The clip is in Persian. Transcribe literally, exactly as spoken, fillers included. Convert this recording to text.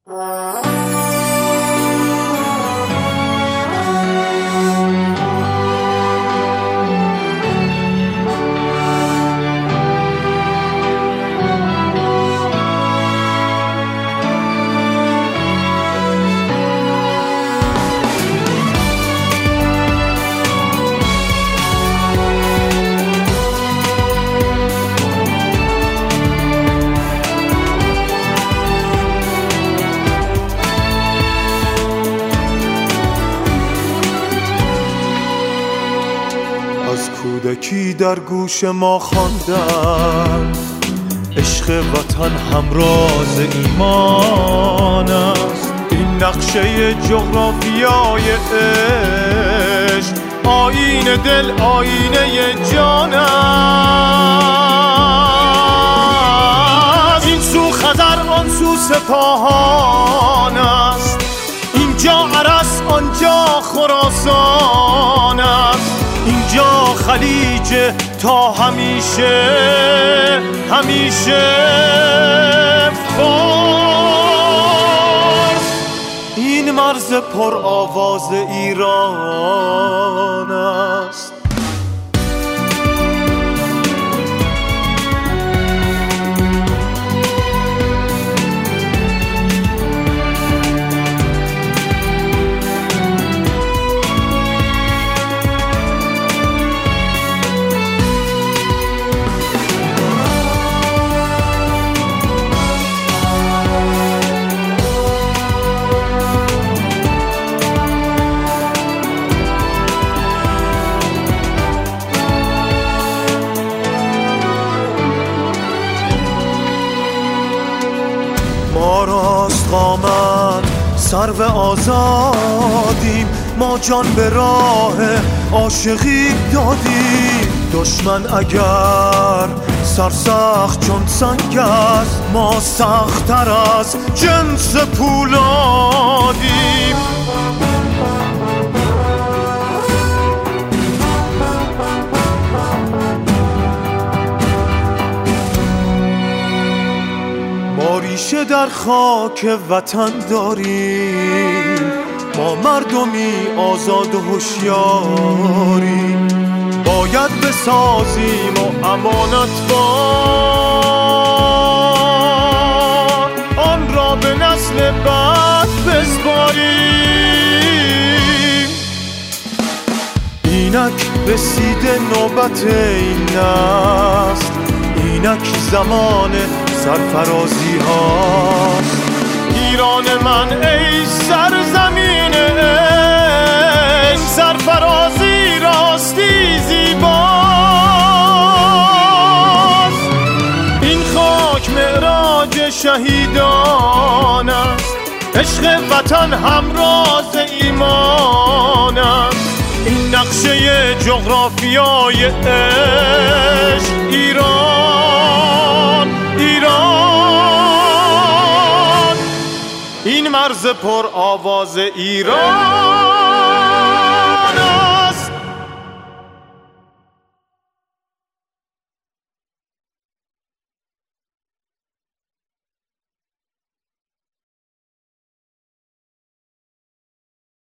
کودکی در گوش ما خواندند عشق وطن همراز ایمان است. این نقشه جغرافیای عشق آینه دل آینه جان است. این سو خزر آن سو سپاهان است، اینجا عرس آنجا خراسان است. اینجا خلیج تا همیشه همیشه فارس. این مرز پر آواز ایران است. ما راست قامت سرو آزادیم، ما جان به راه عاشقی دادیم. دشمن اگر سرسخت چون سنگ است، ما سخت‌تر از جنس پولادیم. ما ریشه در خاک وطن داریم، ما مردمی آزاد و هوشیاریم. باید بسازیم و امانتبار آن را به نسل بعد بسپاریم. اینک رسیده نوبت این نسل، اینک زمان سرفرازی هاست. ایران من ای سرزمین عشق، سرفرازی راستی زیباست. این خاک معراج شهیدان است، عشق وطن همراز ایمان است. این نقشه جغرافیای عشق ایران ایران، این مرز پر آواز ایران.